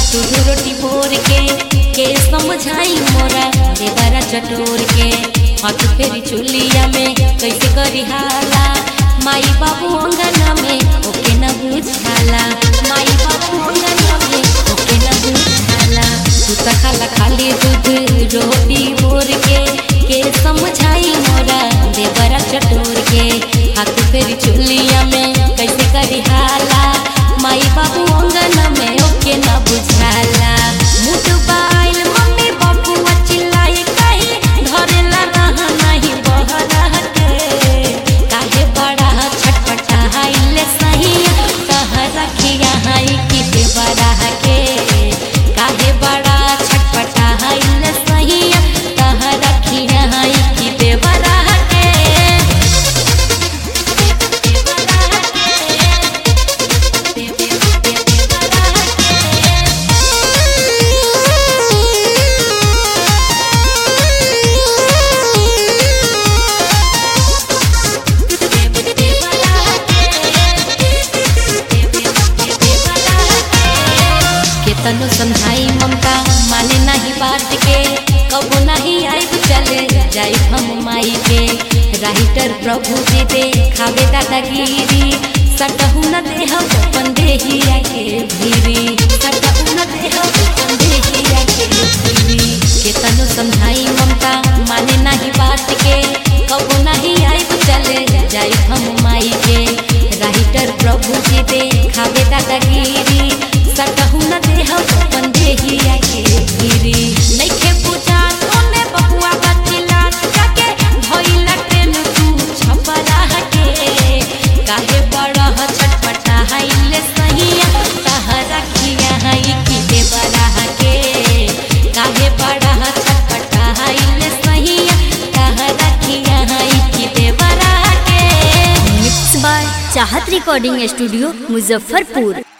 दूध रोटी भोर के समझाई मोरा देवरा चटोर के हाथ फेरी चुलिया में कैसे करी हाला माई बाबू अंगना में ओके न बुझाला माई बाबू अंगना में ओके न बुझाला तू त खाला खाली दूध रोटी भोर के समझाई मोरा देवरा चटोर के हाथ फेरी चुलिया में कैसे करी हाला माई बाबू अंगना में ओके न बुझाला मुटबाइल मम्मी बाबू चिल्लाए कहीं धरेला रहा नहीं बहरा के काहे बड़ा छटपटा हाइले सही कह रखिया हाई कि देवरा के काहे बड़ा छटपटा हाइले सही कह रखिया हाई कि देवरा के तनु समझाई ममता माने नहीं बात के कबो नहीं आइब चले जाई हम माई के राइटर प्रभु जी दे खावे दादागिरी सटहु न देह अपन देहिया के भीरी सटहु न देह अपन देहिया के भीरी के तनु समझाई ममता माने नहीं बात के कबो नहीं आइब चले जाई हम माई के राइटर प्रभु जी दे खावे दादागिरी सटहु न देह अपन देहिया के भीरी नइखे पूजा तोने बबुआ बतिला काके भइला ट्रेन तू छपरा के काहे बड़ा छटपटा हाइले सहिया कह रखिया हाई कि देवरा के काहे बड़ा छटपटा हाइले सहिया कह रखिया हाई कि देवरा के। Mix by Chahat recording studio Muzaffarpur.